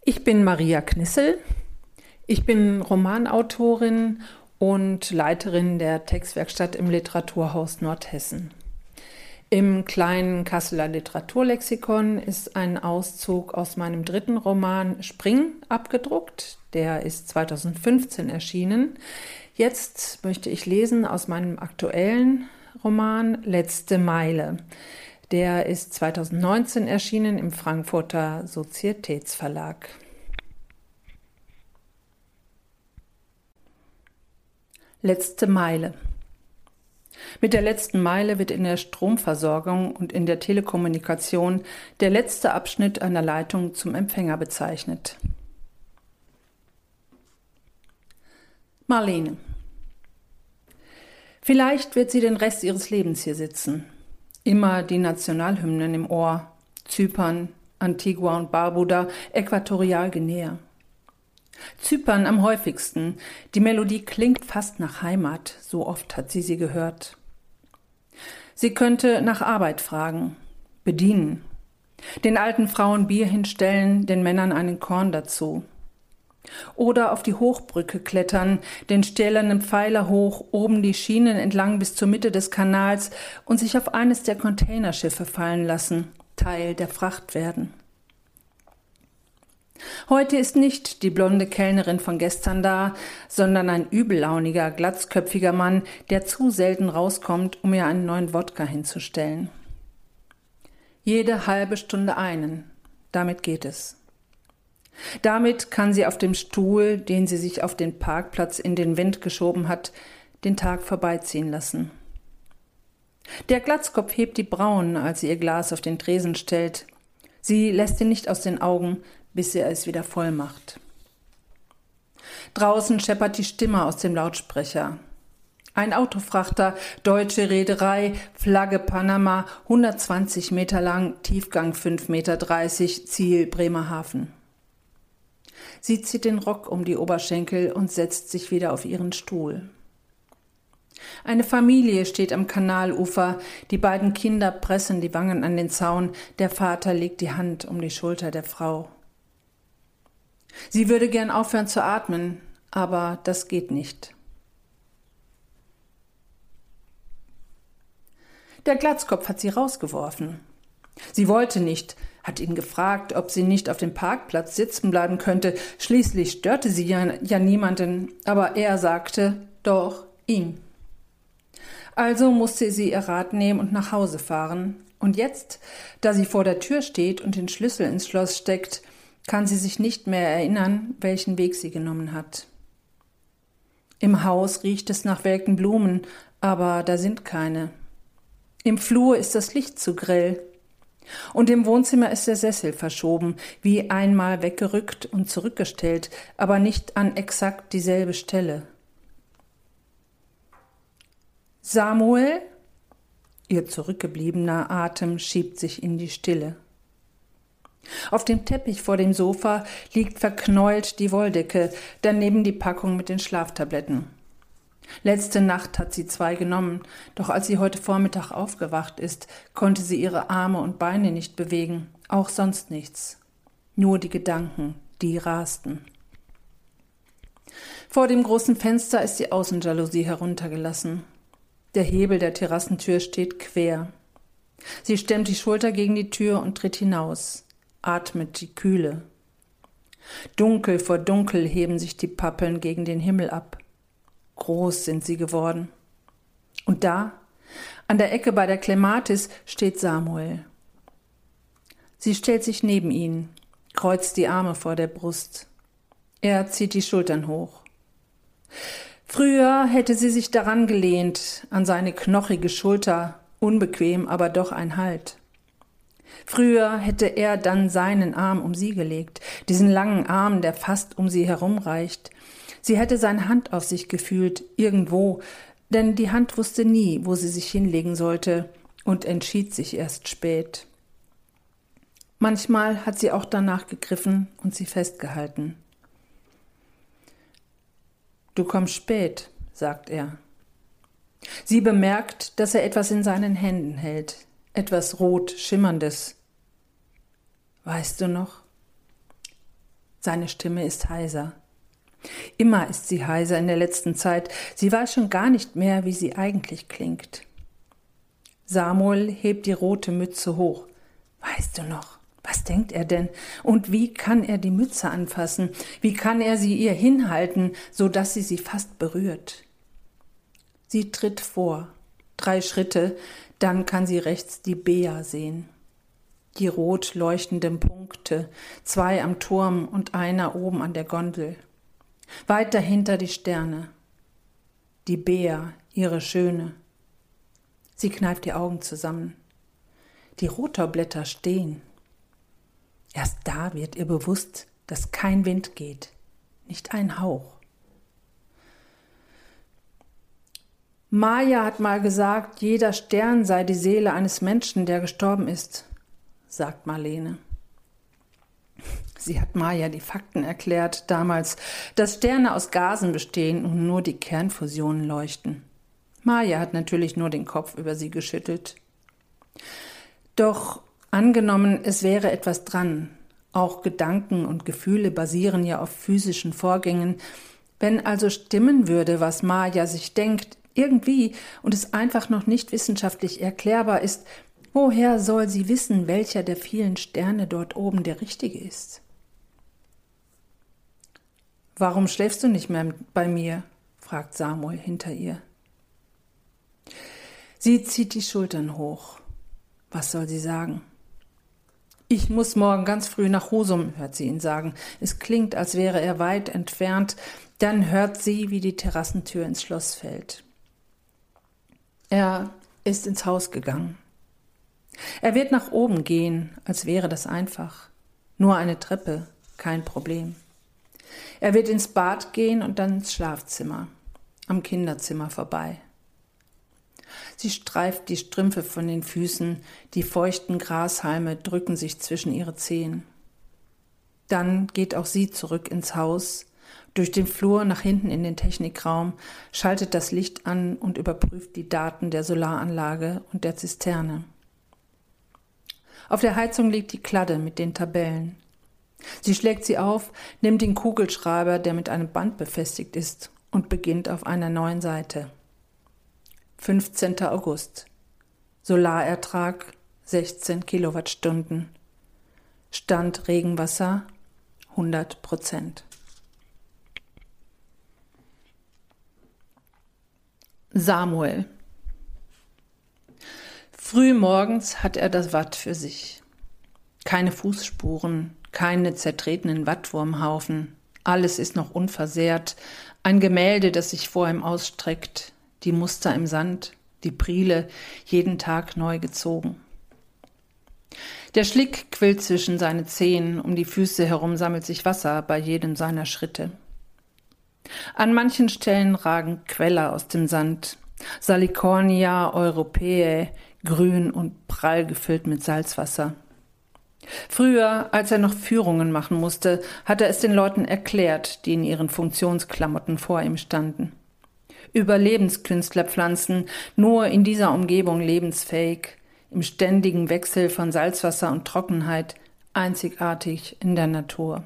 Ich bin Maria Knissel. Ich bin Romanautorin und Leiterin der Textwerkstatt im Literaturhaus Nordhessen. Im kleinen Kasseler Literaturlexikon ist ein Auszug aus meinem dritten Roman Spring abgedruckt. Der ist 2015 erschienen. Jetzt möchte ich lesen aus meinem aktuellen Roman Letzte Meile. Der ist 2019 erschienen im Frankfurter Sozietätsverlag. Letzte Meile. Mit der letzten Meile wird in der Stromversorgung und in der Telekommunikation der letzte Abschnitt einer Leitung zum Empfänger bezeichnet. Marlene. Vielleicht wird sie den Rest ihres Lebens hier sitzen. Immer die Nationalhymnen im Ohr. Zypern, Antigua und Barbuda, Äquatorialguinea. Zypern am häufigsten. Die Melodie klingt fast nach Heimat, so oft hat sie gehört. Sie könnte nach Arbeit fragen, bedienen, den alten Frauen Bier hinstellen, den Männern einen Korn dazu. Oder auf die Hochbrücke klettern, den stählernen Pfeiler hoch, oben die Schienen entlang bis zur Mitte des Kanals und sich auf eines der Containerschiffe fallen lassen, Teil der Fracht werden. Heute ist nicht die blonde Kellnerin von gestern da, sondern ein übellauniger, glatzköpfiger Mann, der zu selten rauskommt, um ihr einen neuen Wodka hinzustellen. Jede halbe Stunde einen, damit geht es. Damit kann sie auf dem Stuhl, den sie sich auf den Parkplatz in den Wind geschoben hat, den Tag vorbeiziehen lassen. Der Glatzkopf hebt die Brauen, als sie ihr Glas auf den Tresen stellt. Sie lässt ihn nicht aus den Augen, bis er es wieder voll macht. Draußen scheppert die Stimme aus dem Lautsprecher. Ein Autofrachter, deutsche Reederei, Flagge Panama, 120 Meter lang, Tiefgang 5,30 Meter, Ziel Bremerhaven. Sie zieht den Rock um die Oberschenkel und setzt sich wieder auf ihren Stuhl. Eine Familie steht am Kanalufer, die beiden Kinder pressen die Wangen an den Zaun, der Vater legt die Hand um die Schulter der Frau. Sie würde gern aufhören zu atmen, aber das geht nicht. Der Glatzkopf hat sie rausgeworfen. Sie wollte nicht, hat ihn gefragt, ob sie nicht auf dem Parkplatz sitzen bleiben könnte. Schließlich störte sie ja niemanden, aber er sagte, doch, ihn. Also musste sie ihr Rad nehmen und nach Hause fahren. Und jetzt, da sie vor der Tür steht und den Schlüssel ins Schloss steckt, kann sie sich nicht mehr erinnern, welchen Weg sie genommen hat. Im Haus riecht es nach welken Blumen, aber da sind keine. Im Flur ist das Licht zu grell. Und im Wohnzimmer ist der Sessel verschoben, wie einmal weggerückt und zurückgestellt, aber nicht an exakt dieselbe Stelle. Samuel? Ihr zurückgebliebener Atem schiebt sich in die Stille. Auf dem Teppich vor dem Sofa liegt verknäult die Wolldecke, daneben die Packung mit den Schlaftabletten. Letzte Nacht hat sie 2 genommen, doch als sie heute Vormittag aufgewacht ist, konnte sie ihre Arme und Beine nicht bewegen, auch sonst nichts. Nur die Gedanken, die rasten. Vor dem großen Fenster ist die Außenjalousie heruntergelassen. Der Hebel der Terrassentür steht quer. Sie stemmt die Schulter gegen die Tür und tritt hinaus. Atmet die Kühle. Dunkel vor Dunkel heben sich die Pappeln gegen den Himmel ab. Groß sind sie geworden. Und da, an der Ecke bei der Klematis, steht Samuel. Sie stellt sich neben ihn, kreuzt die Arme vor der Brust. Er zieht die Schultern hoch. Früher hätte sie sich daran gelehnt, an seine knochige Schulter, unbequem, aber doch ein Halt. Früher hätte er dann seinen Arm um sie gelegt, diesen langen Arm, der fast um sie herumreicht. Sie hätte seine Hand auf sich gefühlt, irgendwo, denn die Hand wusste nie, wo sie sich hinlegen sollte und entschied sich erst spät. Manchmal hat sie auch danach gegriffen und sie festgehalten. »Du kommst spät«, sagt er. Sie bemerkt, dass er etwas in seinen Händen hält, etwas rot Schimmerndes. »Weißt du noch?« Seine Stimme ist heiser. Immer ist sie heiser in der letzten Zeit. Sie weiß schon gar nicht mehr, wie sie eigentlich klingt. Samuel hebt die rote Mütze hoch. Weißt du noch, was denkt er denn? Und wie kann er die Mütze anfassen? Wie kann er sie ihr hinhalten, so dass sie fast berührt? Sie tritt vor. 3 Schritte, dann kann sie rechts die Bea sehen. Die rot leuchtenden Punkte, 2 am Turm und einer oben an der Gondel. Weit dahinter die Sterne. Die Bea, ihre Schöne. Sie kneift die Augen zusammen. Die Rotorblätter stehen. Erst da wird ihr bewusst, dass kein Wind geht, nicht ein Hauch. Maja hat mal gesagt, jeder Stern sei die Seele eines Menschen, der gestorben ist, sagt Marlene. Sie hat Maja die Fakten erklärt damals, dass Sterne aus Gasen bestehen und nur die Kernfusionen leuchten. Maja hat natürlich nur den Kopf über sie geschüttelt. Doch angenommen, es wäre etwas dran. Auch Gedanken und Gefühle basieren ja auf physischen Vorgängen. Wenn also stimmen würde, was Maja sich denkt, irgendwie, und es einfach noch nicht wissenschaftlich erklärbar ist, woher soll sie wissen, welcher der vielen Sterne dort oben der richtige ist? »Warum schläfst du nicht mehr bei mir?« fragt Samuel hinter ihr. Sie zieht die Schultern hoch. Was soll sie sagen? »Ich muss morgen ganz früh nach Husum«, hört sie ihn sagen. Es klingt, als wäre er weit entfernt. Dann hört sie, wie die Terrassentür ins Schloss fällt. Er ist ins Haus gegangen. Er wird nach oben gehen, als wäre das einfach. Nur eine Treppe, kein Problem. Er wird ins Bad gehen und dann ins Schlafzimmer, am Kinderzimmer vorbei. Sie streift die Strümpfe von den Füßen, die feuchten Grashalme drücken sich zwischen ihre Zehen. Dann geht auch sie zurück ins Haus, durch den Flur nach hinten in den Technikraum, schaltet das Licht an und überprüft die Daten der Solaranlage und der Zisterne. Auf der Heizung liegt die Kladde mit den Tabellen. Sie schlägt sie auf, nimmt den Kugelschreiber, der mit einem Band befestigt ist, und beginnt auf einer neuen Seite. 15. August. Solarertrag 16 Kilowattstunden. Stand Regenwasser 100%. Samuel. Früh morgens hat er das Watt für sich. Keine Fußspuren, keine zertretenen Wattwurmhaufen. Alles ist noch unversehrt. Ein Gemälde, das sich vor ihm ausstreckt. Die Muster im Sand, die Priele, jeden Tag neu gezogen. Der Schlick quillt zwischen seine Zehen, um die Füße herum sammelt sich Wasser bei jedem seiner Schritte. An manchen Stellen ragen Queller aus dem Sand, Salicornia europaea, grün und prall gefüllt mit Salzwasser. Früher, als er noch Führungen machen musste, hat er es den Leuten erklärt, die in ihren Funktionsklamotten vor ihm standen. Überlebenskünstlerpflanzen, nur in dieser Umgebung lebensfähig, im ständigen Wechsel von Salzwasser und Trockenheit, einzigartig in der Natur.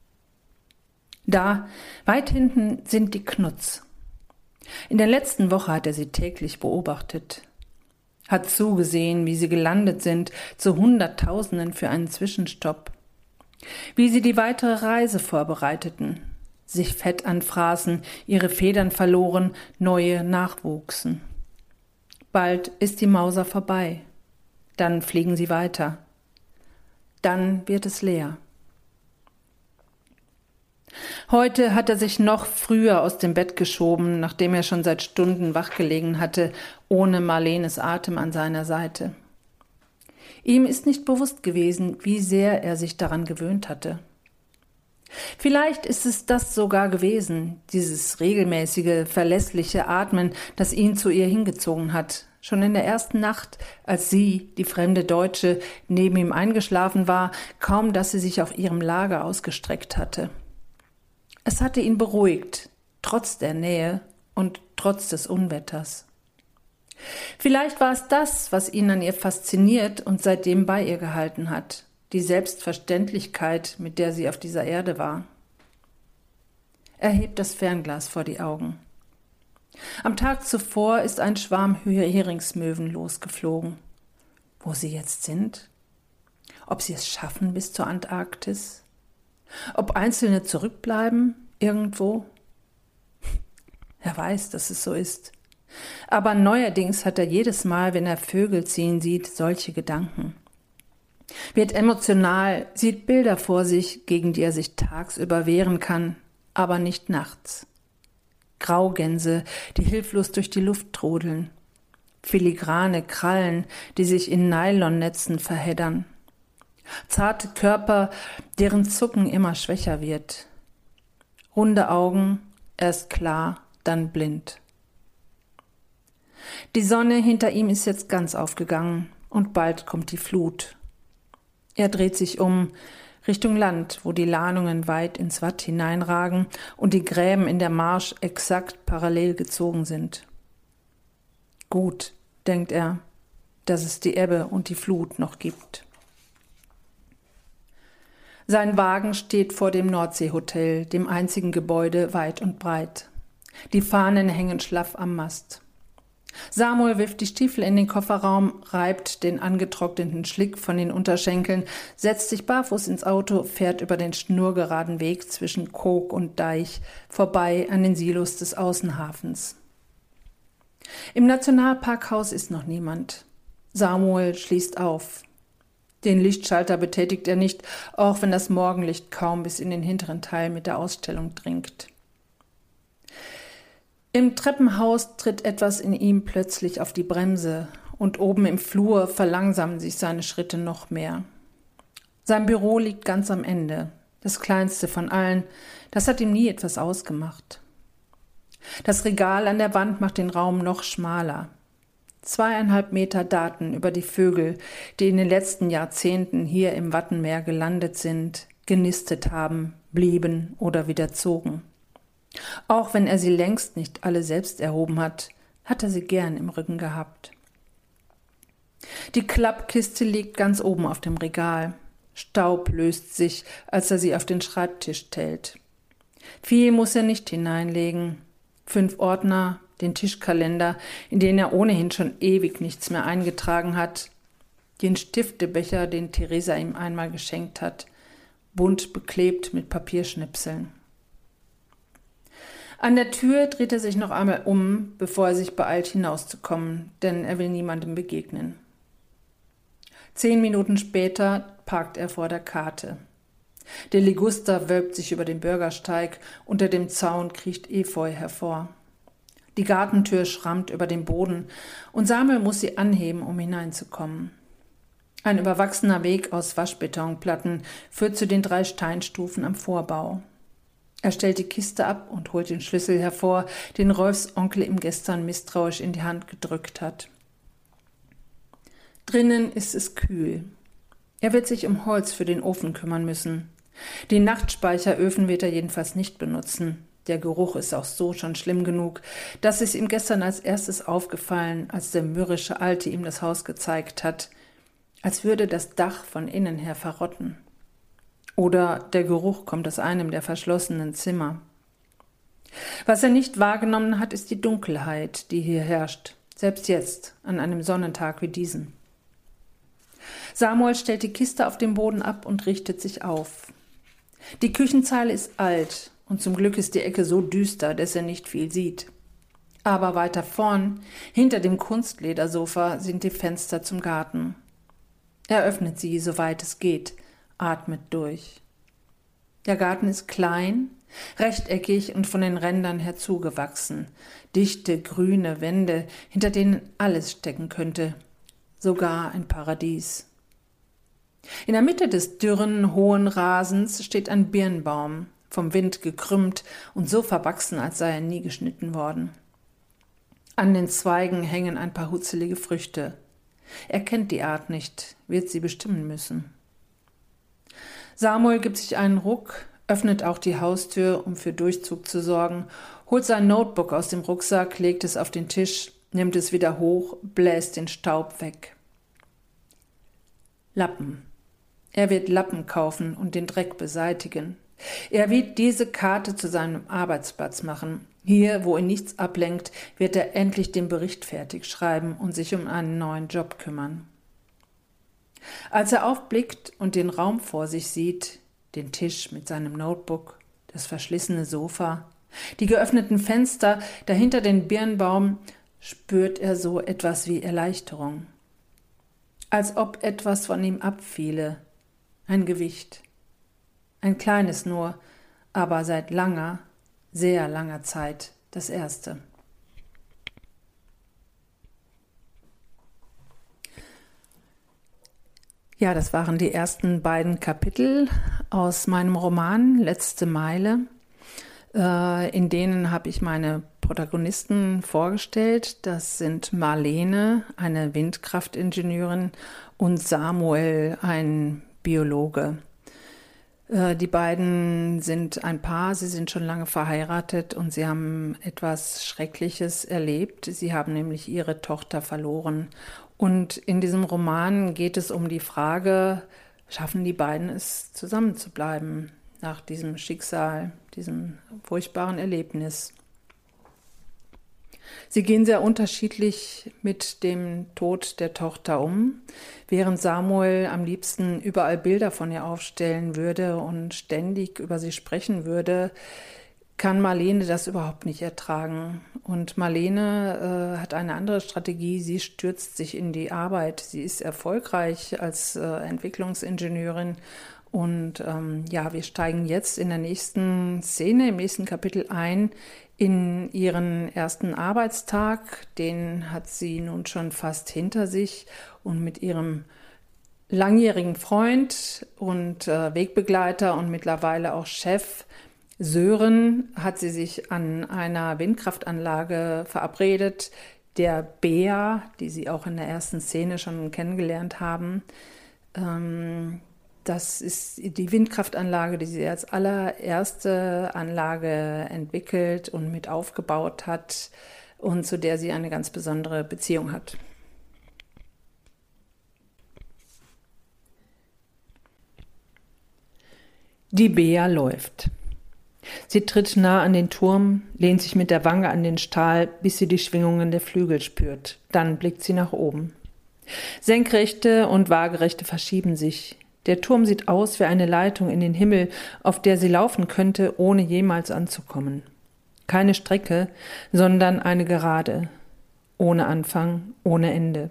Da, weit hinten, sind die Knuts. In der letzten Woche hat er sie täglich beobachtet, hat zugesehen, wie sie gelandet sind, zu Hunderttausenden für einen Zwischenstopp, wie sie die weitere Reise vorbereiteten, sich Fett anfraßen, ihre Federn verloren, neue nachwuchsen. Bald ist die Mauser vorbei, dann fliegen sie weiter, dann wird es leer. Heute hat er sich noch früher aus dem Bett geschoben, nachdem er schon seit Stunden wachgelegen hatte, ohne Marlenes Atem an seiner Seite. Ihm ist nicht bewusst gewesen, wie sehr er sich daran gewöhnt hatte. Vielleicht ist es das sogar gewesen, dieses regelmäßige, verlässliche Atmen, das ihn zu ihr hingezogen hat. Schon in der ersten Nacht, als sie, die fremde Deutsche, neben ihm eingeschlafen war, kaum dass sie sich auf ihrem Lager ausgestreckt hatte. Es hatte ihn beruhigt, trotz der Nähe und trotz des Unwetters. Vielleicht war es das, was ihn an ihr fasziniert und seitdem bei ihr gehalten hat. die Selbstverständlichkeit, mit der sie auf dieser Erde war. Er hebt das Fernglas vor die Augen. Am Tag zuvor ist ein Schwarm Heringsmöwen losgeflogen. Wo sie jetzt sind? Ob sie es schaffen bis zur Antarktis? Ob einzelne zurückbleiben, irgendwo? Er weiß, dass es so ist. Aber neuerdings hat er jedes Mal, wenn er Vögel ziehen sieht, solche Gedanken. Wird emotional, sieht Bilder vor sich, gegen die er sich tagsüber wehren kann, aber nicht nachts. Graugänse, die hilflos durch die Luft trudeln. Filigrane Krallen, die sich in Nylonnetzen verheddern. Zarte Körper, deren Zucken immer schwächer wird. Runde Augen, erst klar, dann blind. Die Sonne hinter ihm ist jetzt ganz aufgegangen und bald kommt die Flut. Er dreht sich um, Richtung Land, wo die Lahnungen weit ins Watt hineinragen und die Gräben in der Marsch exakt parallel gezogen sind. Gut, denkt er, dass es die Ebbe und die Flut noch gibt. Sein Wagen steht vor dem Nordseehotel, dem einzigen Gebäude weit und breit. Die Fahnen hängen schlaff am Mast. Samuel wirft die Stiefel in den Kofferraum, reibt den angetrockneten Schlick von den Unterschenkeln, setzt sich barfuß ins Auto, fährt über den schnurgeraden Weg zwischen Kog und Deich, vorbei an den Silos des Außenhafens. Im Nationalparkhaus ist noch niemand. Samuel schließt auf. Den Lichtschalter betätigt er nicht, auch wenn das Morgenlicht kaum bis in den hinteren Teil mit der Ausstellung dringt. Im Treppenhaus tritt etwas in ihm plötzlich auf die Bremse und oben im Flur verlangsamen sich seine Schritte noch mehr. Sein Büro liegt ganz am Ende, das kleinste von allen, das hat ihm nie etwas ausgemacht. Das Regal an der Wand macht den Raum noch schmaler. 2,5 Meter Daten über die Vögel, die in den letzten Jahrzehnten hier im Wattenmeer gelandet sind, genistet haben, blieben oder wieder zogen. Auch wenn er sie längst nicht alle selbst erhoben hat, hat er sie gern im Rücken gehabt. Die Klappkiste liegt ganz oben auf dem Regal. Staub löst sich, als er sie auf den Schreibtisch stellt. Viel muss er nicht hineinlegen. 5 Ordner, den Tischkalender, in den er ohnehin schon ewig nichts mehr eingetragen hat, den Stiftebecher, den Theresa ihm einmal geschenkt hat, bunt beklebt mit Papierschnipseln. An der Tür dreht er sich noch einmal um, bevor er sich beeilt, hinauszukommen, denn er will niemandem begegnen. 10 Minuten später parkt er vor der Karte. Der Liguster wölbt sich über den Bürgersteig, unter dem Zaun kriecht Efeu hervor. Die Gartentür schrammt über den Boden und Samuel muss sie anheben, um hineinzukommen. Ein überwachsener Weg aus Waschbetonplatten führt zu den 3 Steinstufen am Vorbau. Er stellt die Kiste ab und holt den Schlüssel hervor, den Rolfs Onkel ihm gestern misstrauisch in die Hand gedrückt hat. Drinnen ist es kühl. Er wird sich um Holz für den Ofen kümmern müssen. Die Nachtspeicheröfen wird er jedenfalls nicht benutzen. Der Geruch ist auch so schon schlimm genug. Das ist ihm gestern als erstes aufgefallen, als der mürrische Alte ihm das Haus gezeigt hat. Als würde das Dach von innen her verrotten. Oder der Geruch kommt aus einem der verschlossenen Zimmer. Was er nicht wahrgenommen hat, ist die Dunkelheit, die hier herrscht, selbst jetzt, an einem Sonnentag wie diesem. Samuel stellt die Kiste auf den Boden ab und richtet sich auf. Die Küchenzeile ist alt und zum Glück ist die Ecke so düster, dass er nicht viel sieht. Aber weiter vorn, hinter dem Kunstledersofa, sind die Fenster zum Garten. Er öffnet sie, soweit es geht, atmet durch. Der Garten ist klein, rechteckig und von den Rändern her zugewachsen. Dichte, grüne Wände, hinter denen alles stecken könnte. Sogar ein Paradies. In der Mitte des dürren, hohen Rasens steht ein Birnbaum, vom Wind gekrümmt und so verwachsen, als sei er nie geschnitten worden. An den Zweigen hängen ein paar hutzelige Früchte. Er kennt die Art nicht, wird sie bestimmen müssen. Samuel gibt sich einen Ruck, öffnet auch die Haustür, um für Durchzug zu sorgen, holt sein Notebook aus dem Rucksack, legt es auf den Tisch, nimmt es wieder hoch, bläst den Staub weg. Lappen. Er wird Lappen kaufen und den Dreck beseitigen. Er wird diese Karte zu seinem Arbeitsplatz machen. Hier, wo ihn nichts ablenkt, wird er endlich den Bericht fertig schreiben und sich um einen neuen Job kümmern. Als er aufblickt und den Raum vor sich sieht, den Tisch mit seinem Notebook, das verschlissene Sofa, die geöffneten Fenster, dahinter den Birnbaum, spürt er so etwas wie Erleichterung. Als ob etwas von ihm abfiele, ein Gewicht. Ein kleines nur, aber seit langer, sehr langer Zeit das erste. Ja, das waren die ersten beiden Kapitel aus meinem Roman Letzte Meile. In denen habe ich meine Protagonisten vorgestellt. Das sind Marlene, eine Windkraftingenieurin, und Samuel, ein Biologe. Die beiden sind ein Paar, sie sind schon lange verheiratet und sie haben etwas Schreckliches erlebt. Sie haben nämlich ihre Tochter verloren. Und in diesem Roman geht es um die Frage, schaffen die beiden es, zusammen zu bleiben nach diesem Schicksal, diesem furchtbaren Erlebnis. Sie gehen sehr unterschiedlich mit dem Tod der Tochter um. Während Samuel am liebsten überall Bilder von ihr aufstellen würde und ständig über sie sprechen würde, kann Marlene das überhaupt nicht ertragen. Und Marlene hat eine andere Strategie. Sie stürzt sich in die Arbeit. Sie ist erfolgreich als Entwicklungsingenieurin. Und wir steigen jetzt in der nächsten Szene, im nächsten Kapitel ein, in ihren ersten Arbeitstag. Den hat sie nun schon fast hinter sich. Und mit ihrem langjährigen Freund und Wegbegleiter und mittlerweile auch Chef Sören hat sie sich an einer Windkraftanlage verabredet, der Bea, die sie auch in der ersten Szene schon kennengelernt haben. Das ist die Windkraftanlage, die sie als allererste Anlage entwickelt und mit aufgebaut hat und zu der sie eine ganz besondere Beziehung hat. Die Bea läuft. Sie tritt nah an den Turm, lehnt sich mit der Wange an den Stahl, bis sie die Schwingungen der Flügel spürt. Dann blickt sie nach oben. Senkrechte und Waagerechte verschieben sich. Der Turm sieht aus wie eine Leitung in den Himmel, auf der sie laufen könnte, ohne jemals anzukommen. Keine Strecke, sondern eine Gerade. Ohne Anfang, ohne Ende.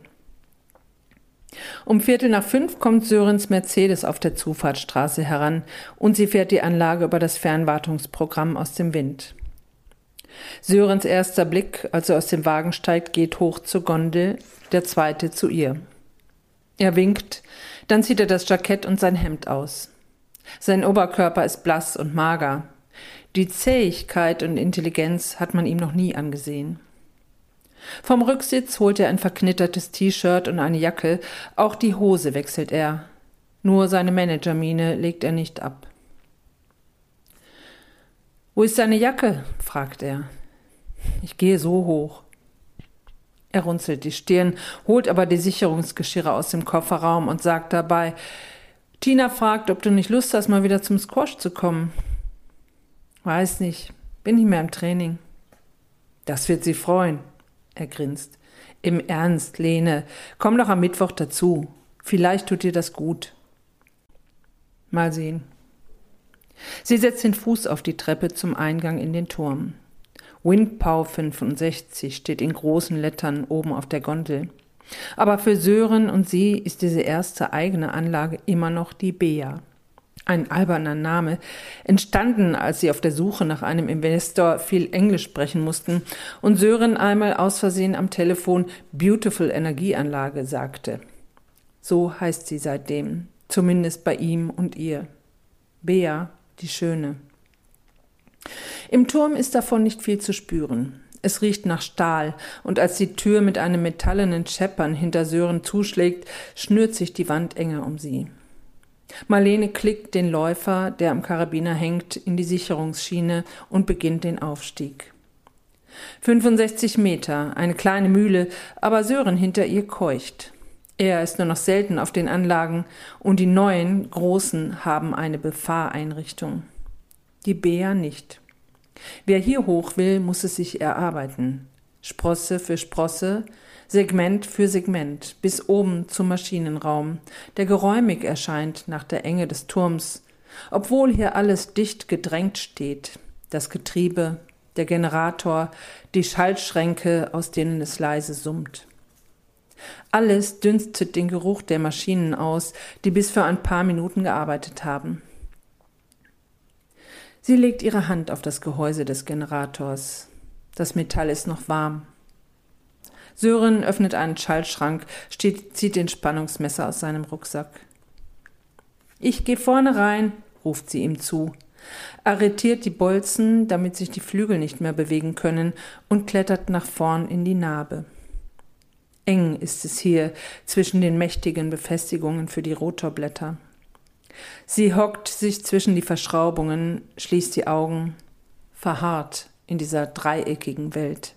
Um 4:45 kommt Sörens Mercedes auf der Zufahrtsstraße heran und sie fährt die Anlage über das Fernwartungsprogramm aus dem Wind. Sörens erster Blick, als er aus dem Wagen steigt, geht hoch zur Gondel, der zweite zu ihr. Er winkt, dann zieht er das Jackett und sein Hemd aus. Sein Oberkörper ist blass und mager. Die Zähigkeit und Intelligenz hat man ihm noch nie angesehen. Vom Rücksitz holt er ein verknittertes T-Shirt und eine Jacke, auch die Hose wechselt er. Nur seine Managermiene legt er nicht ab. »Wo ist deine Jacke?« fragt er. »Ich gehe so hoch.« Er runzelt die Stirn, holt aber die Sicherungsgeschirre aus dem Kofferraum und sagt dabei, »Tina fragt, ob du nicht Lust hast, mal wieder zum Squash zu kommen.« »Weiß nicht, bin nicht mehr im Training.« »Das wird sie freuen.« Er grinst. »Im Ernst, Lene, komm doch am Mittwoch dazu. Vielleicht tut dir das gut.« Mal sehen. Sie setzt den Fuß auf die Treppe zum Eingang in den Turm. Windpower 65 steht in großen Lettern oben auf der Gondel. Aber für Sören und sie ist diese erste eigene Anlage immer noch die Bea. Ein alberner Name, entstanden, als sie auf der Suche nach einem Investor viel Englisch sprechen mussten und Sören einmal aus Versehen am Telefon Beautiful Energieanlage sagte. So heißt sie seitdem, zumindest bei ihm und ihr. Bea, die Schöne. Im Turm ist davon nicht viel zu spüren. Es riecht nach Stahl, und als die Tür mit einem metallenen Scheppern hinter Sören zuschlägt, schnürt sich die Wand enger um sie. Marlene klickt den Läufer, der am Karabiner hängt, in die Sicherungsschiene und beginnt den Aufstieg. 65 Meter, eine kleine Mühle, aber Sören hinter ihr keucht. Er ist nur noch selten auf den Anlagen und die neuen, großen haben eine Befahreinrichtung. Die Bea nicht. Wer hier hoch will, muss es sich erarbeiten. Sprosse für Sprosse, Segment für Segment, bis oben zum Maschinenraum, der geräumig erscheint nach der Enge des Turms, obwohl hier alles dicht gedrängt steht, das Getriebe, der Generator, die Schaltschränke, aus denen es leise summt. Alles dünstet den Geruch der Maschinen aus, die bis für ein paar Minuten gearbeitet haben. Sie legt ihre Hand auf das Gehäuse des Generators. Das Metall ist noch warm. Sören öffnet einen Schaltschrank, zieht den Spannungsmesser aus seinem Rucksack. »Ich geh vorne rein«, ruft sie ihm zu, arretiert die Bolzen, damit sich die Flügel nicht mehr bewegen können, und klettert nach vorn in die Narbe. Eng ist es hier zwischen den mächtigen Befestigungen für die Rotorblätter. Sie hockt sich zwischen die Verschraubungen, schließt die Augen, verharrt in dieser dreieckigen Welt.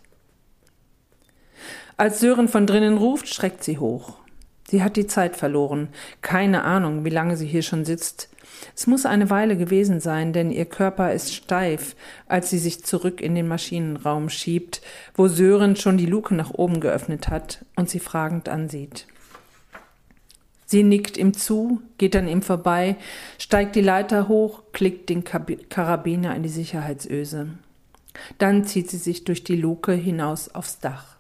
Als Sören von drinnen ruft, schreckt sie hoch. Sie hat die Zeit verloren. Keine Ahnung, wie lange sie hier schon sitzt. Es muss eine Weile gewesen sein, denn ihr Körper ist steif, als sie sich zurück in den Maschinenraum schiebt, wo Sören schon die Luke nach oben geöffnet hat und sie fragend ansieht. Sie nickt ihm zu, geht an ihm vorbei, steigt die Leiter hoch, klickt den Karabiner in die Sicherheitsöse. Dann zieht sie sich durch die Luke hinaus aufs Dach.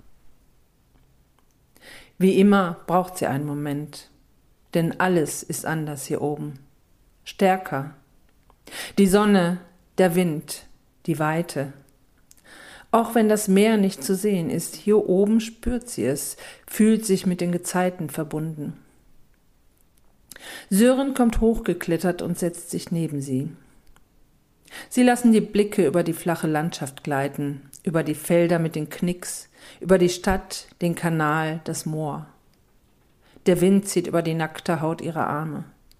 Wie immer braucht sie einen Moment, denn alles ist anders hier oben. Stärker. Die Sonne, der Wind, die Weite. Auch wenn das Meer nicht zu sehen ist, hier oben spürt sie es, fühlt sich mit den Gezeiten verbunden. Sören kommt hochgeklettert und setzt sich neben sie. Sie lassen die Blicke über die flache Landschaft gleiten, über die Felder mit den Knicks, über die Stadt, den Kanal, das Moor. Der Wind zieht über die nackte Haut ihrer Arme.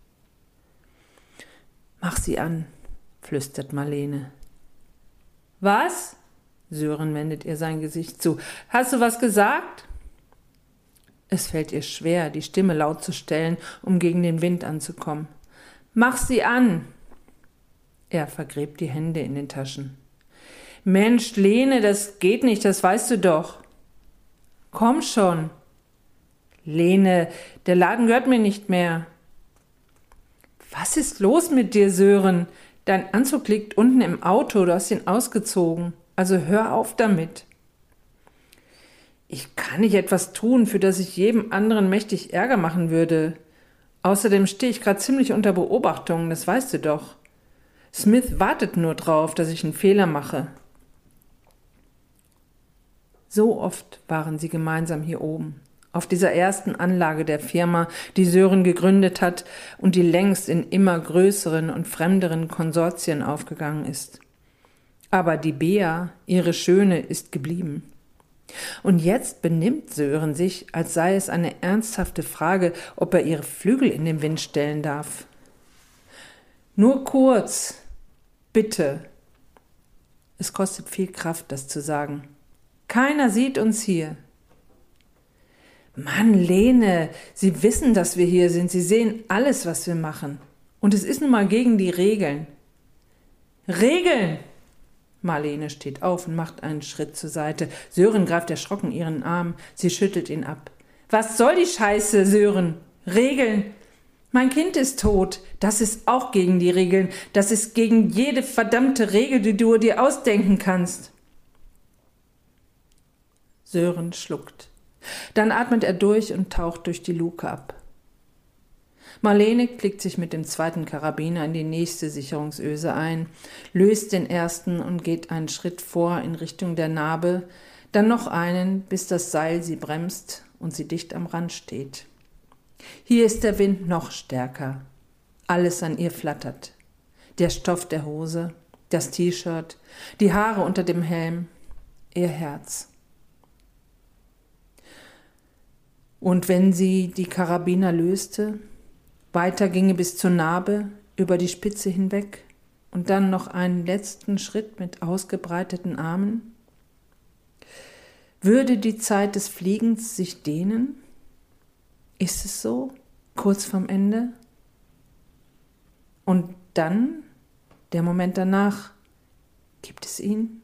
»Mach sie an«, flüstert Marlene. »Was?« Sören wendet ihr sein Gesicht zu. »Hast du was gesagt?« Es fällt ihr schwer, die Stimme laut zu stellen, um gegen den Wind anzukommen. »Mach sie an!« Er vergräbt die Hände in den Taschen. »Mensch, Lene, das geht nicht, das weißt du doch.« »Komm schon.« »Lene, der Laden gehört mir nicht mehr.« »Was ist los mit dir, Sören? Dein Anzug liegt unten im Auto, du hast ihn ausgezogen. Also hör auf damit.« »Ich kann nicht etwas tun, für das ich jedem anderen mächtig Ärger machen würde. Außerdem stehe ich gerade ziemlich unter Beobachtung, das weißt du doch. Smith wartet nur drauf, dass ich einen Fehler mache.« So oft waren sie gemeinsam hier oben, auf dieser ersten Anlage der Firma, die Sören gegründet hat und die längst in immer größeren und fremderen Konsortien aufgegangen ist. Aber die Bea, ihre Schöne, ist geblieben. Und jetzt benimmt Sören sich, als sei es eine ernsthafte Frage, ob er ihre Flügel in den Wind stellen darf. »Nur kurz, bitte.« Es kostet viel Kraft, das zu sagen. »Keiner sieht uns hier.« »Mann, Lene, Sie wissen, dass wir hier sind. Sie sehen alles, was wir machen. Und es ist nun mal gegen die Regeln.« »Regeln!« Marlene steht auf und macht einen Schritt zur Seite. Sören greift erschrocken ihren Arm. Sie schüttelt ihn ab. »Was soll die Scheiße, Sören? Regeln? Mein Kind ist tot. Das ist auch gegen die Regeln. Das ist gegen jede verdammte Regel, die du dir ausdenken kannst.« Sören schluckt. Dann atmet er durch und taucht durch die Luke ab. Marlene klickt sich mit dem zweiten Karabiner in die nächste Sicherungsöse ein, löst den ersten und geht einen Schritt vor in Richtung der Narbe, dann noch einen, bis das Seil sie bremst und sie dicht am Rand steht. Hier ist der Wind noch stärker. Alles an ihr flattert. Der Stoff der Hose, das T-Shirt, die Haare unter dem Helm, ihr Herz. Und wenn sie die Karabiner löste, weiter ginge bis zur Narbe, über die Spitze hinweg und dann noch einen letzten Schritt mit ausgebreiteten Armen? Würde die Zeit des Fliegens sich dehnen? Ist es so? Kurz vorm Ende? Und dann, der Moment danach, gibt es ihn?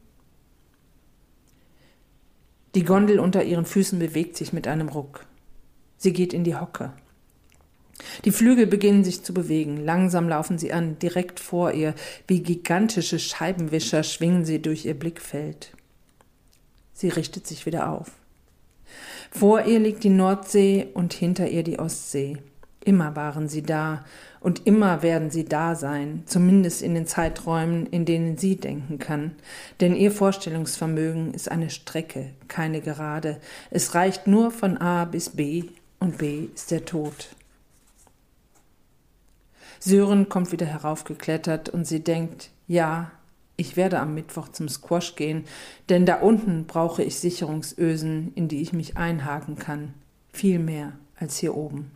Die Gondel unter ihren Füßen bewegt sich mit einem Ruck. Sie geht in die Hocke. Die Flügel beginnen sich zu bewegen. Langsam laufen sie an, direkt vor ihr. Wie gigantische Scheibenwischer schwingen sie durch ihr Blickfeld. Sie richtet sich wieder auf. Vor ihr liegt die Nordsee und hinter ihr die Ostsee. Immer waren sie da und immer werden sie da sein, zumindest in den Zeiträumen, in denen sie denken kann. Denn ihr Vorstellungsvermögen ist eine Strecke, keine Gerade. Es reicht nur von A bis B und B ist der Tod. Sören kommt wieder heraufgeklettert und sie denkt, ja, ich werde am Mittwoch zum Squash gehen, denn da unten brauche ich Sicherungsösen, in die ich mich einhaken kann. Viel mehr als hier oben.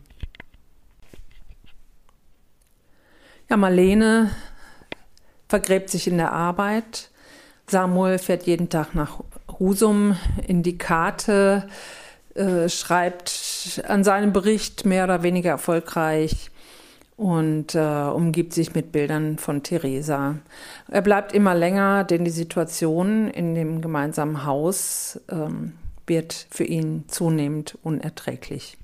Ja, Marlene vergräbt sich in der Arbeit. Samuel fährt jeden Tag nach Husum in die Karte, schreibt an seinem Bericht mehr oder weniger erfolgreich und umgibt sich mit Bildern von Theresa. Er bleibt immer länger, denn die Situation in dem gemeinsamen Haus wird für ihn zunehmend unerträglich.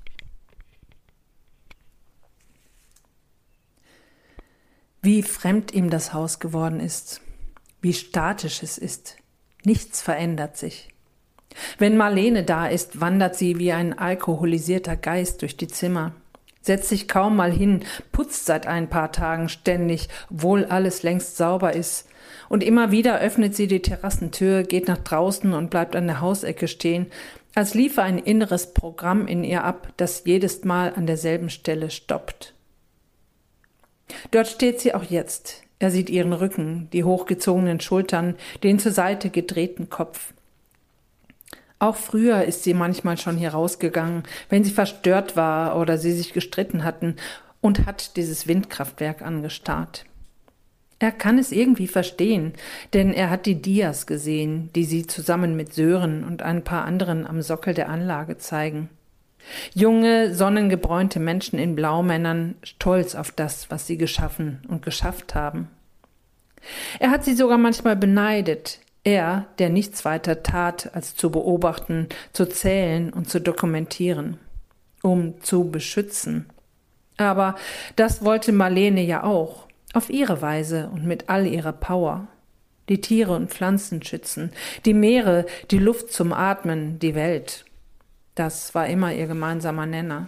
Wie fremd ihm das Haus geworden ist, wie statisch es ist. Nichts verändert sich. Wenn Marlene da ist, wandert sie wie ein alkoholisierter Geist durch die Zimmer, setzt sich kaum mal hin, putzt seit ein paar Tagen ständig, obwohl alles längst sauber ist. Und immer wieder öffnet sie die Terrassentür, geht nach draußen und bleibt an der Hausecke stehen, als liefe ein inneres Programm in ihr ab, das jedes Mal an derselben Stelle stoppt. Dort steht sie auch jetzt. Er sieht ihren Rücken, die hochgezogenen Schultern, den zur Seite gedrehten Kopf. Auch früher ist sie manchmal schon hier rausgegangen, wenn sie verstört war oder sie sich gestritten hatten, und hat dieses Windkraftwerk angestarrt. Er kann es irgendwie verstehen, denn er hat die Dias gesehen, die sie zusammen mit Sören und ein paar anderen am Sockel der Anlage zeigen. Junge, sonnengebräunte Menschen in Blaumännern, stolz auf das, was sie geschaffen und geschafft haben. Er hat sie sogar manchmal beneidet, er, der nichts weiter tat, als zu beobachten, zu zählen und zu dokumentieren, um zu beschützen. Aber das wollte Marlene ja auch, auf ihre Weise und mit all ihrer Power. Die Tiere und Pflanzen schützen, die Meere, die Luft zum Atmen, die Welt. Das war immer ihr gemeinsamer Nenner.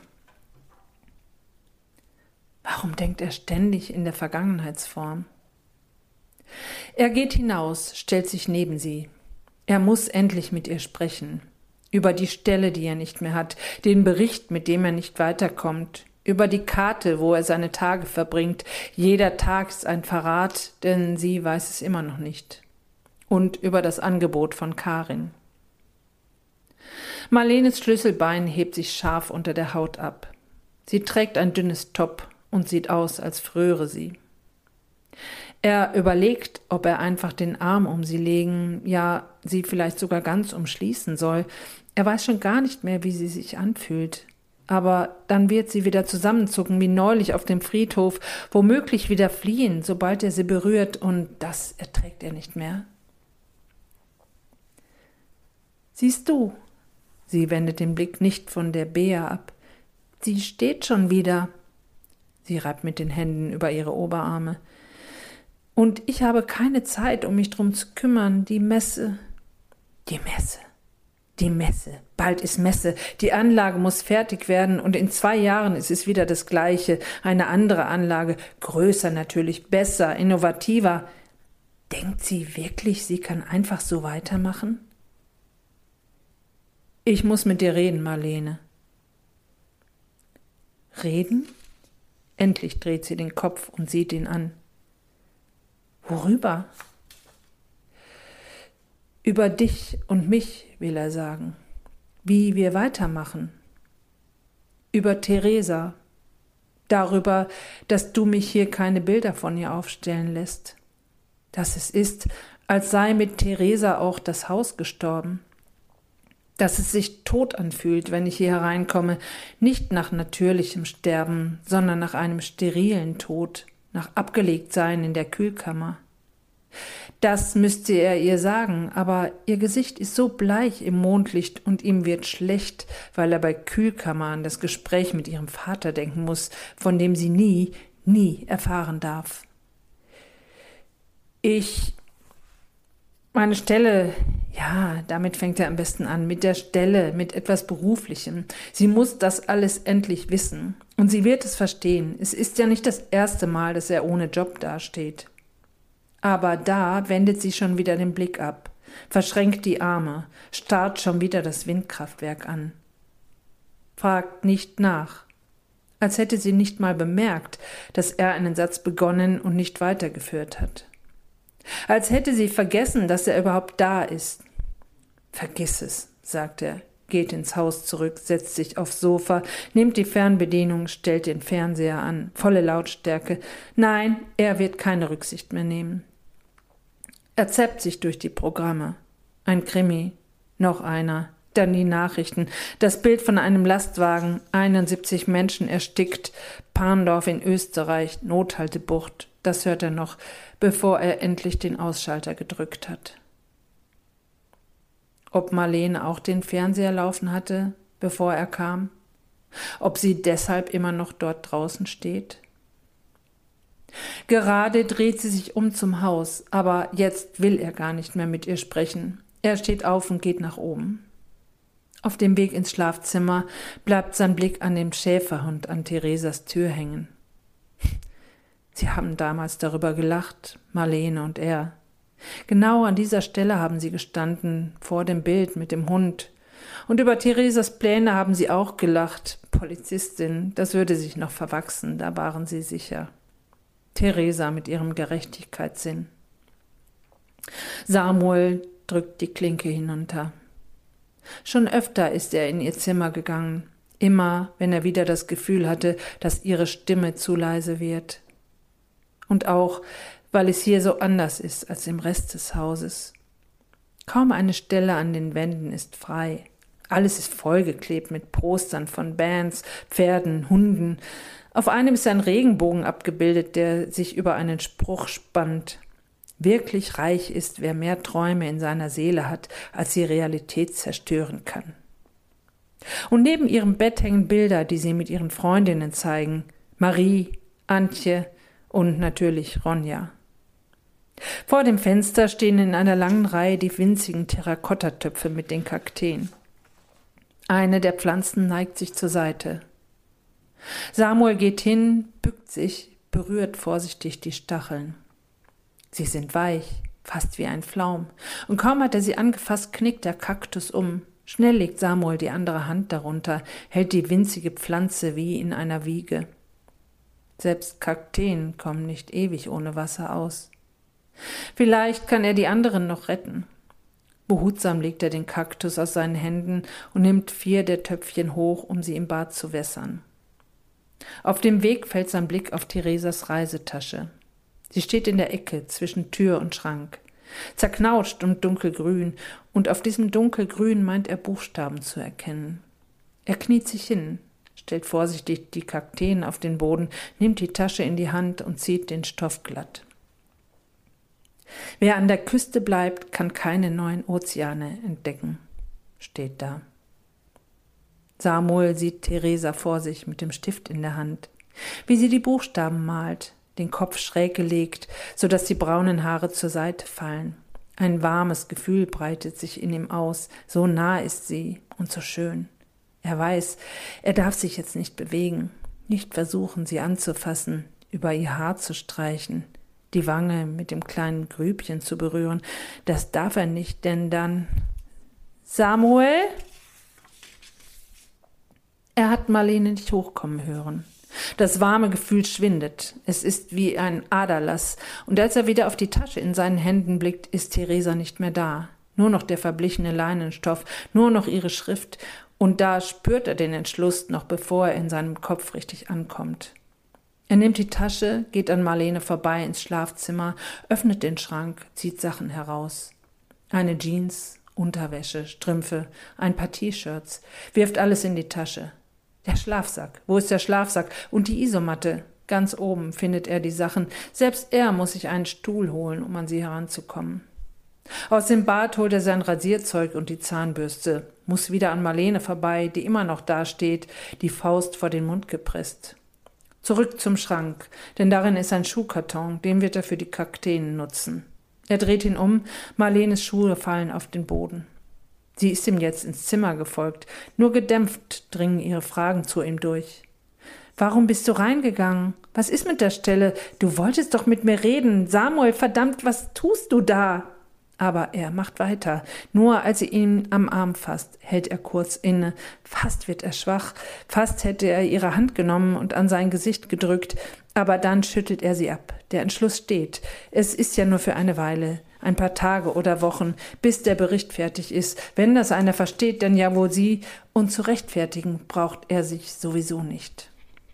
Warum denkt er ständig in der Vergangenheitsform? Er geht hinaus, stellt sich neben sie. Er muss endlich mit ihr sprechen. Über die Stelle, die er nicht mehr hat, den Bericht, mit dem er nicht weiterkommt, über die Karte, wo er seine Tage verbringt. Jeder Tag ist ein Verrat, denn sie weiß es immer noch nicht. Und über das Angebot von Karin. Marlenes Schlüsselbein hebt sich scharf unter der Haut ab. Sie trägt ein dünnes Top und sieht aus, als fröre sie. Er überlegt, ob er einfach den Arm um sie legen, ja, sie vielleicht sogar ganz umschließen soll. Er weiß schon gar nicht mehr, wie sie sich anfühlt. Aber dann wird sie wieder zusammenzucken, wie neulich auf dem Friedhof, womöglich wieder fliehen, sobald er sie berührt, und das erträgt er nicht mehr. Siehst du? Sie wendet den Blick nicht von der Bea ab. Sie steht schon wieder. Sie reibt mit den Händen über ihre Oberarme. Und ich habe keine Zeit, um mich drum zu kümmern. Die Messe. Bald ist Messe. Die Anlage muss fertig werden und in 2 Jahren ist es wieder das Gleiche. Eine andere Anlage. Größer natürlich, besser, innovativer. Denkt sie wirklich, sie kann einfach so weitermachen? Ich muss mit dir reden, Marlene. Reden? Endlich dreht sie den Kopf und sieht ihn an. Worüber? Über dich und mich, will er sagen. Wie wir weitermachen. Über Theresa. Darüber, dass du mich hier keine Bilder von ihr aufstellen lässt. Dass es ist, als sei mit Theresa auch das Haus gestorben. dass es sich tot anfühlt, wenn ich hier hereinkomme, nicht nach natürlichem Sterben, sondern nach einem sterilen Tod, nach Abgelegtsein in der Kühlkammer. Das müsste er ihr sagen, aber ihr Gesicht ist so bleich im Mondlicht und ihm wird schlecht, weil er bei Kühlkammer an das Gespräch mit ihrem Vater denken muss, von dem sie nie erfahren darf. Meine Stelle, ja, damit fängt er am besten an, mit der Stelle, mit etwas Beruflichem. Sie muss das alles endlich wissen. Und sie wird es verstehen. Es ist ja nicht das erste Mal, dass er ohne Job dasteht. Aber da wendet sie schon wieder den Blick ab, verschränkt die Arme, starrt schon wieder das Windkraftwerk an. Fragt nicht nach, als hätte sie nicht mal bemerkt, dass er einen Satz begonnen und nicht weitergeführt hat. Als hätte sie vergessen, dass er überhaupt da ist. Vergiss es, sagt er, geht ins Haus zurück, setzt sich aufs Sofa, nimmt die Fernbedienung, stellt den Fernseher an, volle Lautstärke. Nein, er wird keine Rücksicht mehr nehmen. Er zappt sich durch die Programme. Ein Krimi, noch einer, dann die Nachrichten, das Bild von einem Lastwagen, 71 Menschen erstickt, Parndorf in Österreich, Nothaltebucht, das hört er noch, bevor er endlich den Ausschalter gedrückt hat. Ob Marlene auch den Fernseher laufen hatte, bevor er kam? Ob sie deshalb immer noch dort draußen steht? Gerade dreht sie sich um zum Haus, aber jetzt will er gar nicht mehr mit ihr sprechen. Er steht auf und geht nach oben. Auf dem Weg ins Schlafzimmer bleibt sein Blick an dem Schäferhund an Theresas Tür hängen. Sie haben damals darüber gelacht, Marlene und er. Genau an dieser Stelle haben sie gestanden, vor dem Bild mit dem Hund. Und über Theresas Pläne haben sie auch gelacht. Polizistin, das würde sich noch verwachsen, da waren sie sicher. Theresa mit ihrem Gerechtigkeitssinn. Samuel drückt die Klinke hinunter. Schon öfter ist er in ihr Zimmer gegangen, immer, wenn er wieder das Gefühl hatte, dass ihre Stimme zu leise wird. Und auch, weil es hier so anders ist als im Rest des Hauses. Kaum eine Stelle an den Wänden ist frei. Alles ist vollgeklebt mit Postern von Bands, Pferden, Hunden. Auf einem ist ein Regenbogen abgebildet, der sich über einen Spruch spannt. Wirklich reich ist, wer mehr Träume in seiner Seele hat, als sie Realität zerstören kann. Und neben ihrem Bett hängen Bilder, die sie mit ihren Freundinnen zeigen. Marie, Antje und natürlich Ronja. Vor dem Fenster stehen in einer langen Reihe die winzigen Terrakottatöpfe mit den Kakteen. Eine der Pflanzen neigt sich zur Seite. Samuel geht hin, bückt sich, berührt vorsichtig die Stacheln. Sie sind weich, fast wie ein Pflaum, und kaum hat er sie angefasst, knickt der Kaktus um. Schnell legt Samuel die andere Hand darunter, hält die winzige Pflanze wie in einer Wiege. Selbst Kakteen kommen nicht ewig ohne Wasser aus. Vielleicht kann er die anderen noch retten. Behutsam legt er den Kaktus aus seinen Händen und nimmt 4 der Töpfchen hoch, um sie im Bad zu wässern. Auf dem Weg fällt sein Blick auf Theresas Reisetasche. Sie steht in der Ecke zwischen Tür und Schrank, zerknautscht und dunkelgrün, und auf diesem Dunkelgrün meint er Buchstaben zu erkennen. Er kniet sich hin, stellt vorsichtig die Kakteen auf den Boden, nimmt die Tasche in die Hand und zieht den Stoff glatt. Wer an der Küste bleibt, kann keine neuen Ozeane entdecken, steht da. Samuel sieht Theresa vor sich mit dem Stift in der Hand, wie sie die Buchstaben malt, den Kopf schräg gelegt, so dass die braunen Haare zur Seite fallen. Ein warmes Gefühl breitet sich in ihm aus, so nah ist sie und so schön. Er weiß, er darf sich jetzt nicht bewegen, nicht versuchen, sie anzufassen, über ihr Haar zu streichen, die Wange mit dem kleinen Grübchen zu berühren. Das darf er nicht, denn dann... Samuel? Er hat Marlene nicht hochkommen hören. Das warme Gefühl schwindet. Es ist wie ein Aderlass. Und als er wieder auf die Tasche in seinen Händen blickt, ist Theresa nicht mehr da. Nur noch der verblichene Leinenstoff, nur noch ihre Schrift. Und da spürt er den Entschluss, noch bevor er in seinem Kopf richtig ankommt. Er nimmt die Tasche, geht an Marlene vorbei ins Schlafzimmer, öffnet den Schrank, zieht Sachen heraus. Eine Jeans Unterwäsche, Strümpfe, ein paar T-Shirts, wirft alles in die Tasche. Der Schlafsack, wo ist der Schlafsack? Und die Isomatte? Ganz oben findet er die Sachen. Selbst er muss sich einen Stuhl holen, um an sie heranzukommen. Aus dem Bad holt er sein Rasierzeug und die Zahnbürste, muss wieder an Marlene vorbei, die immer noch dasteht, die Faust vor den Mund gepresst. Zurück zum Schrank, denn darin ist ein Schuhkarton, den wird er für die Kakteen nutzen. Er dreht ihn um, Marlenes Schuhe fallen auf den Boden. Sie ist ihm jetzt ins Zimmer gefolgt, nur gedämpft dringen ihre Fragen zu ihm durch. »Warum bist du reingegangen? Was ist mit der Stelle? Du wolltest doch mit mir reden. Samuel, verdammt, was tust du da?« Aber er macht weiter. Nur als sie ihn am Arm fasst, hält er kurz inne. Fast wird er schwach. Fast hätte er ihre Hand genommen und an sein Gesicht gedrückt. Aber dann schüttelt er sie ab. Der Entschluss steht. Es ist ja nur für eine Weile. Ein paar Tage oder Wochen, bis der Bericht fertig ist. Wenn das einer versteht, dann ja wohl sie. Und zu rechtfertigen braucht er sich sowieso nicht.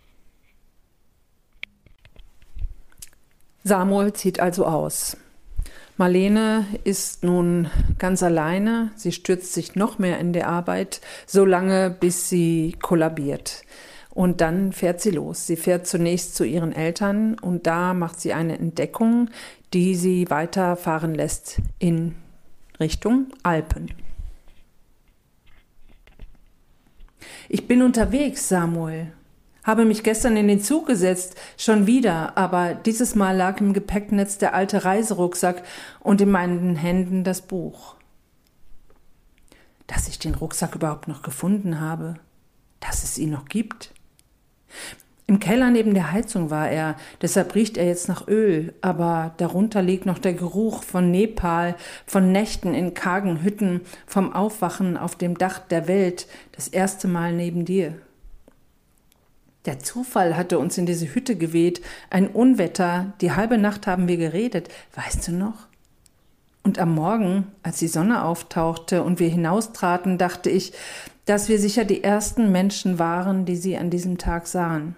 Samuel zieht also aus. Marlene ist nun ganz alleine. Sie stürzt sich noch mehr in die Arbeit, so lange, bis sie kollabiert. Und dann fährt sie los. Sie fährt zunächst zu ihren Eltern und da macht sie eine Entdeckung, die sie weiterfahren lässt in Richtung Alpen. »Ich bin unterwegs, Samuel. Habe mich gestern in den Zug gesetzt, schon wieder, aber dieses Mal lag im Gepäcknetz der alte Reiserucksack und in meinen Händen das Buch. Dass ich den Rucksack überhaupt noch gefunden habe, dass es ihn noch gibt. Im Keller neben der Heizung war er, deshalb riecht er jetzt nach Öl, aber darunter liegt noch der Geruch von Nepal, von Nächten in kargen Hütten, vom Aufwachen auf dem Dach der Welt, das erste Mal neben dir. Der Zufall hatte uns in diese Hütte geweht, ein Unwetter, die halbe Nacht haben wir geredet, weißt du noch? Und am Morgen, als die Sonne auftauchte und wir hinaustraten, dachte ich, dass wir sicher die ersten Menschen waren, die sie an diesem Tag sahen.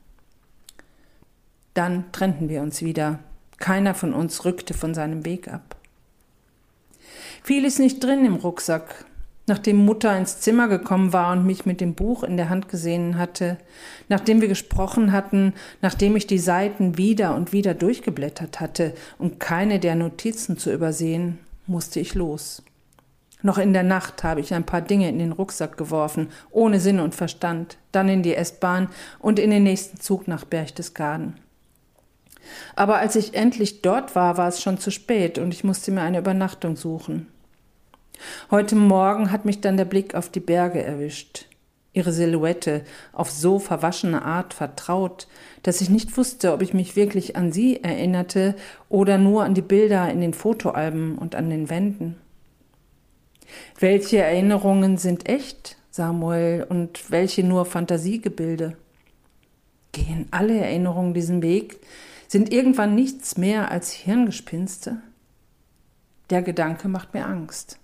Dann trennten wir uns wieder. Keiner von uns rückte von seinem Weg ab. Viel ist nicht drin im Rucksack. Nachdem Mutter ins Zimmer gekommen war und mich mit dem Buch in der Hand gesehen hatte, nachdem wir gesprochen hatten, nachdem ich die Seiten wieder und wieder durchgeblättert hatte, um keine der Notizen zu übersehen, musste ich los. Noch in der Nacht habe ich ein paar Dinge in den Rucksack geworfen, ohne Sinn und Verstand, dann in die S-Bahn und in den nächsten Zug nach Berchtesgaden. Aber als ich endlich dort war, war es schon zu spät und ich musste mir eine Übernachtung suchen. Heute Morgen hat mich dann der Blick auf die Berge erwischt, ihre Silhouette auf so verwaschene Art vertraut, dass ich nicht wusste, ob ich mich wirklich an sie erinnerte oder nur an die Bilder in den Fotoalben und an den Wänden. Welche Erinnerungen sind echt, Samuel, und welche nur Fantasiegebilde? Gehen alle Erinnerungen diesen Weg? Sind irgendwann nichts mehr als Hirngespinste? Der Gedanke macht mir Angst.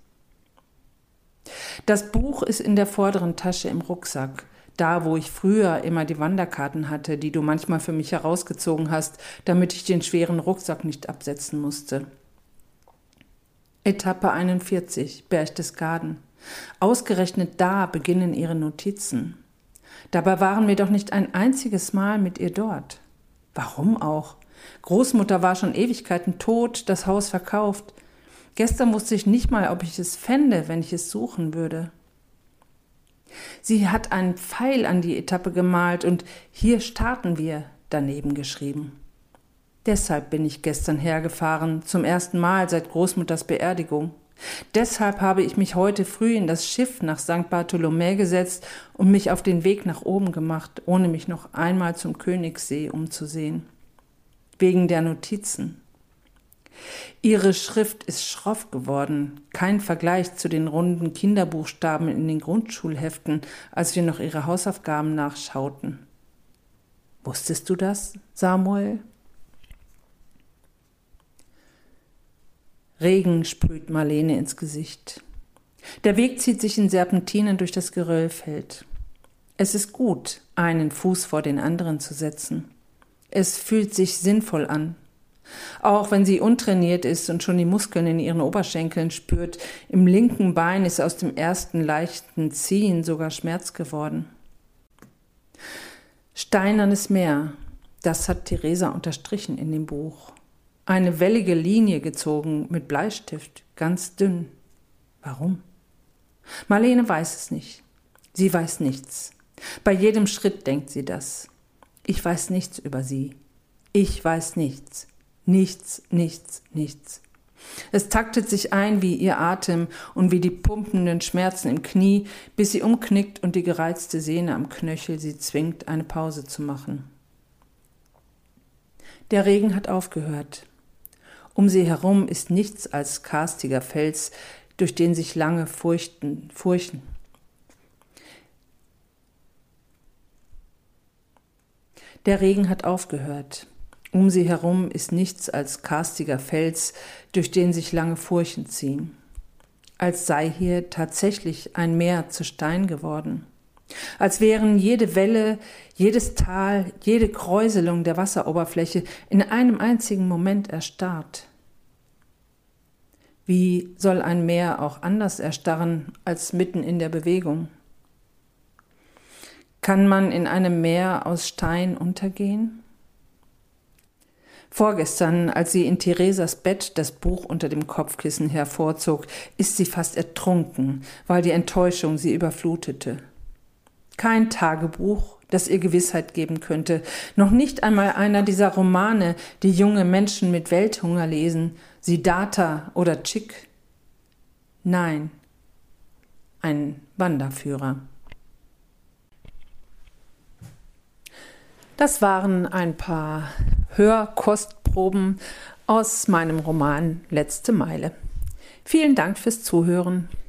Das Buch ist in der vorderen Tasche im Rucksack, da wo ich früher immer die Wanderkarten hatte, die du manchmal für mich herausgezogen hast, damit ich den schweren Rucksack nicht absetzen musste. Etappe 41, Berchtesgaden. Ausgerechnet da beginnen ihre Notizen. Dabei waren wir doch nicht ein einziges Mal mit ihr dort. Warum auch? Großmutter war schon Ewigkeiten tot, das Haus verkauft. Gestern wusste ich nicht mal, ob ich es fände, wenn ich es suchen würde. Sie hat einen Pfeil an die Etappe gemalt und »Hier starten wir« daneben geschrieben. Deshalb bin ich gestern hergefahren, zum ersten Mal seit Großmutters Beerdigung. Deshalb habe ich mich heute früh in das Schiff nach St. Bartholomä gesetzt und mich auf den Weg nach oben gemacht, ohne mich noch einmal zum Königssee umzusehen. Wegen der Notizen. Ihre Schrift ist schroff geworden, kein Vergleich zu den runden Kinderbuchstaben in den Grundschulheften, als wir noch ihre Hausaufgaben nachschauten. Wusstest du das, Samuel? Regen sprüht Marlene ins Gesicht. Der Weg zieht sich in Serpentinen durch das Geröllfeld. Es ist gut, einen Fuß vor den anderen zu setzen. Es fühlt sich sinnvoll an. Auch wenn sie untrainiert ist und schon die Muskeln in ihren Oberschenkeln spürt, im linken Bein ist aus dem ersten leichten Ziehen sogar Schmerz geworden. Steinernes Meer, das hat Theresa unterstrichen in dem Buch. Eine wellige Linie gezogen mit Bleistift, ganz dünn. Warum? Marlene weiß es nicht. Sie weiß nichts. Bei jedem Schritt denkt sie das. Ich weiß nichts über sie. Ich weiß nichts. Nichts, nichts, nichts. Es taktet sich ein wie ihr Atem und wie die pumpenden Schmerzen im Knie, bis sie umknickt und die gereizte Sehne am Knöchel sie zwingt, eine Pause zu machen. Der Regen hat aufgehört. Um sie herum ist nichts als karstiger Fels, durch den sich lange Furchen. Der Regen hat aufgehört. Um sie herum ist nichts als karstiger Fels, durch den sich lange Furchen ziehen. Als sei hier tatsächlich ein Meer zu Stein geworden. Als wären jede Welle, jedes Tal, jede Kräuselung der Wasseroberfläche in einem einzigen Moment erstarrt. Wie soll ein Meer auch anders erstarren als mitten in der Bewegung? Kann man in einem Meer aus Stein untergehen? Vorgestern, als sie in Theresas Bett das Buch unter dem Kopfkissen hervorzog, ist sie fast ertrunken, weil die Enttäuschung sie überflutete. Kein Tagebuch, das ihr Gewissheit geben könnte, noch nicht einmal einer dieser Romane, die junge Menschen mit Welthunger lesen, Siddhartha oder Chick. Nein, ein Wanderführer. Das waren ein paar Hörkostproben aus meinem Roman Letzte Meile. Vielen Dank fürs Zuhören.